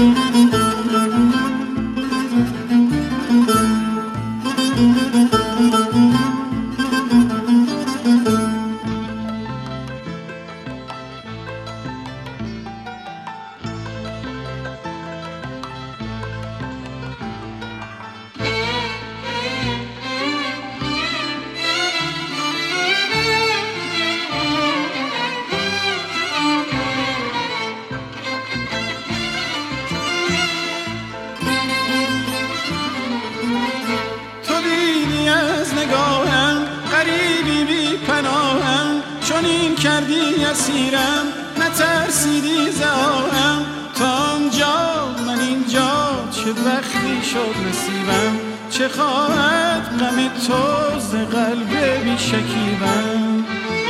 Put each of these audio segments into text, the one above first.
نگاهم غریبی بی پناهم، چون این کردی اسیرم نترسیدی زاهم. تا آنجا من اینجا چه وقتی شد نصیبم، چه خواهد غم تو ز قلب بی شکیبم.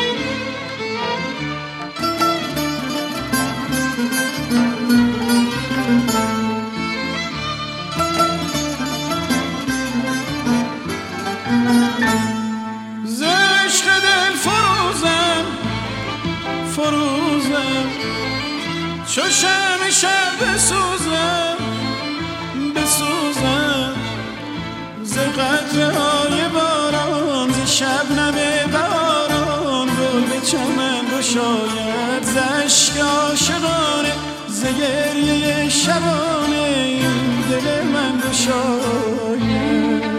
چو شمع شب بسوزم ز قطره های باران، ز شبنم بهاران. گل به چمن گشاید ز اشک عاشقانه، ز گریه شبانه این دل من گشاید.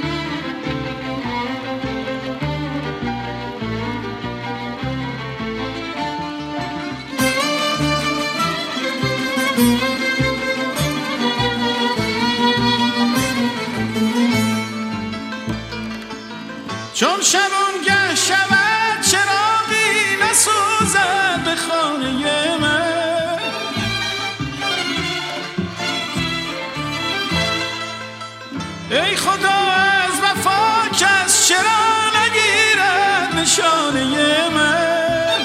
چون شبانگه شود چراغی نسوزد به خانه من، ای خدا از وفا کس چرا نگیرد نشانه من.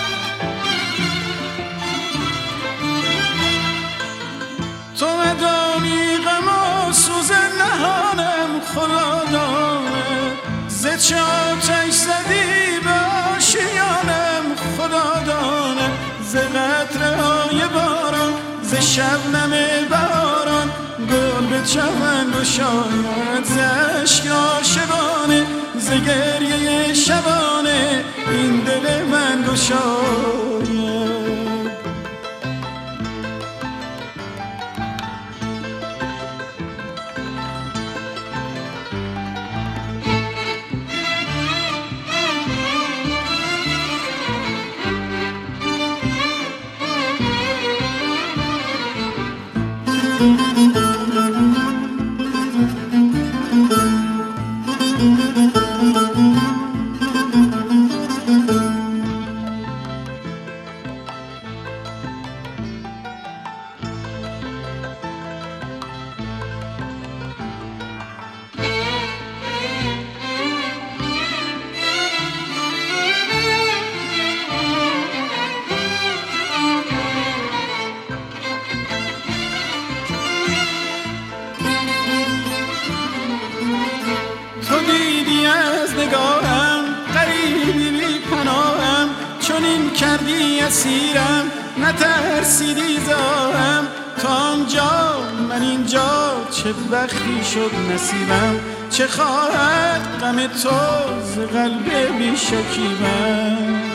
تو ندانی غم و سوز نهانم، خدا داند ز چه آتش زدی به آشیانم. خدا داند ز قطره های باران، ز شبنم بهاران. گل به چمن گشاید ز اشک عاشقانه، ز گریه شبانه این دل من گشاید. نگاهم غریبی بی پناهم، چون این کردی اسیرم نترسیدی زاهم. تا آنجا من اینجا چه وقتی شد نصیبم، چه خواهد غم تو ز قلب بی شکیبم.